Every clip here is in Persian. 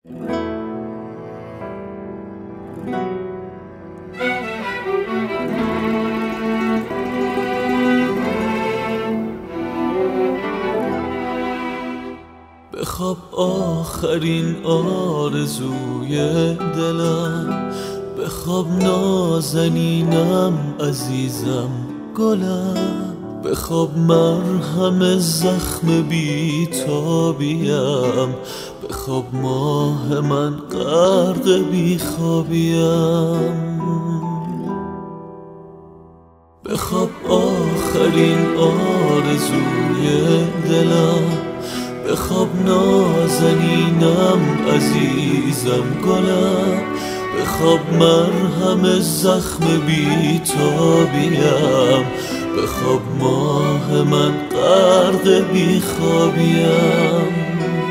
بخواب آخرین آرزوی دلم، بخواب نازنینم عزیزم گلم، بخواب مرهم زخم بی‌تابیم، بخواب ماه من غرق بیخوابیم. بخواب آخرین آرزوی دلم، بخواب نازنینم عزیزم گلم، بخواب مرهم زخم بی‌تابیم، بخواب ماه من غرق بیخوابیم.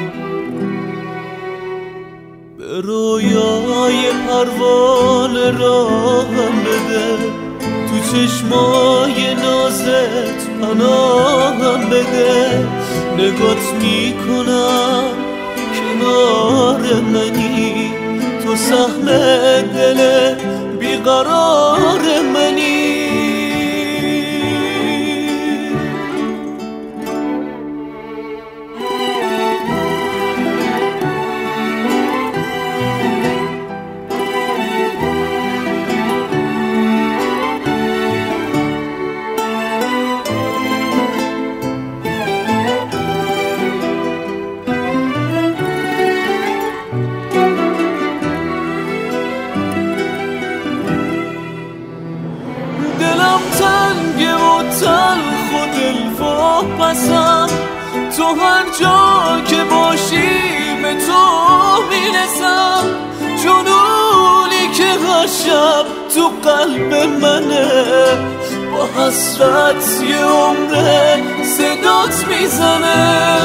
به رویای پروانه راهم بده، تو چشمای نازت پناهم بده، نگات میکنم کنار منی، تو سهم دل بیقرار منی. تنگه و تلخ و دلواپسم، تو هر جا که باشی به تو میرسم، جنونی که هر شب تو قلب منه، با حسرت یه عمره صدات میزنه.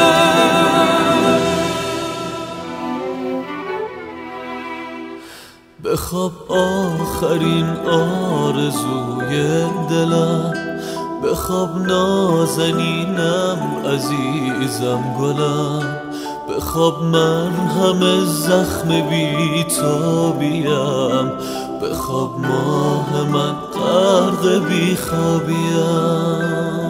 بخواب آخرین آرزوی دلم، بخواب نازنینم عزیزم گلم، بخواب مرهم زخم بی‌تابیم، بخواب ماه من غرق بیخوابیم.